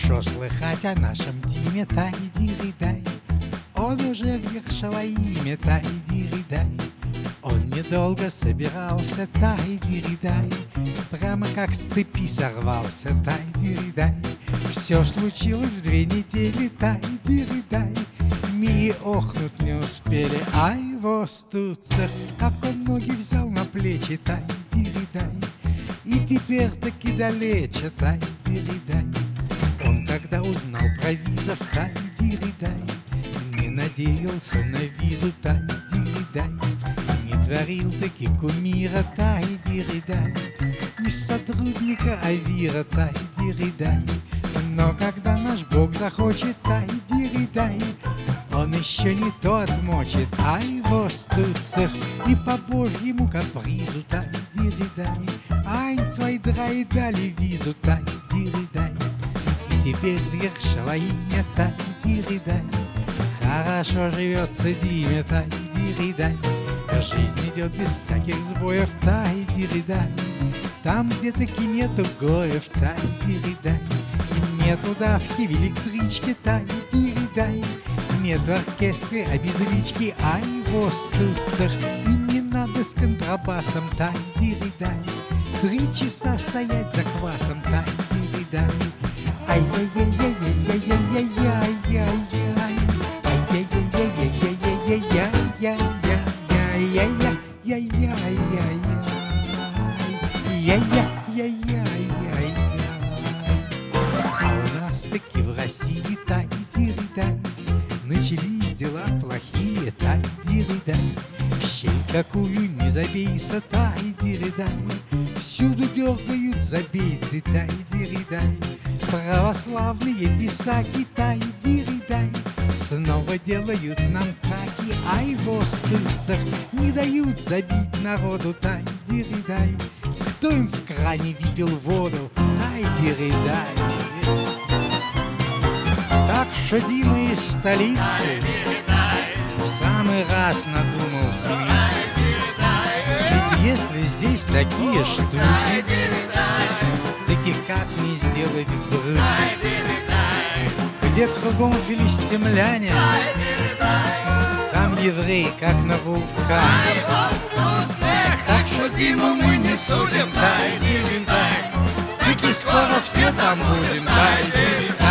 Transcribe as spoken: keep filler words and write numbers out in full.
Шо слыхать о нашем Диме, тай-дири-дай? Он уже в Ершалаиме, тай-дири-дай. Он недолго собирался, тай-дири-дай. Прямо как с цепи сорвался, тай-дири-дай. Все случилось в две недели, тай-дири-дай. В мире охнуть не успели, ай, востуцах. Как он ноги взял на плечи, тай-дири-дай. И теперь таки далече, тай-дири-дай. Он когда узнал про визов, тай-дири-дай, не надеялся на визу, тай-дири-дай. Не творил таки кумира, тай-дири-дай, и сотрудника Авира, тай-дири-дай. Но когда наш Бог захочет, тай-дири-дай, он еще не то отмочит, ай, востуцах. И по божьему капризу, тай-дири-дай, ай, цвай драй дали визу, тай-дири-дай. И теперь в Ершалаиме, тай-дири-дай, хорошо живется Диме, тай-дири-дай. Жизнь идет без всяких сбоев, тай-дири-дай. Там, где таки нету гоев, тай-дири-дай. Нету давки в электричке, тай-дири-дай. Нет в оркестре обезлички, ай, востуцах. И не надо с контрабасом, тай-дири-дай. Три часа стоять за квасом, тай-дири-дай. Ай-яй-яй-яй-яй-яй-яй-яй-яй. Ай-яй-яй-яй-яй-яй-яй-яй-яй-яй-яй. Яй-яй-яй-яй-яй-яй. А у нас таки в России, тай-дири-дай, начались дела плохие, тай-дири-дай. В щель какую не забейся, тай-дири-дай, всюду дергают забейцы, тай-дири-дай. Православные писаки, тай-дири-дай, снова делают нам таки, ай, востуцах. Не дают забить народу, тай-дири-дай. Кто им в кране выпил воду, тай-дири-дай. Так что Дима из столицы в самый раз надумал смыться. Ведь если здесь такие штуки, таки как не сделать вдруг? Где кругом филистимляне, там евреи, как на вулкане. Так что Диму мы не судим, тай-дири-дай. Таки скоро все там будем, тай-дири-дай.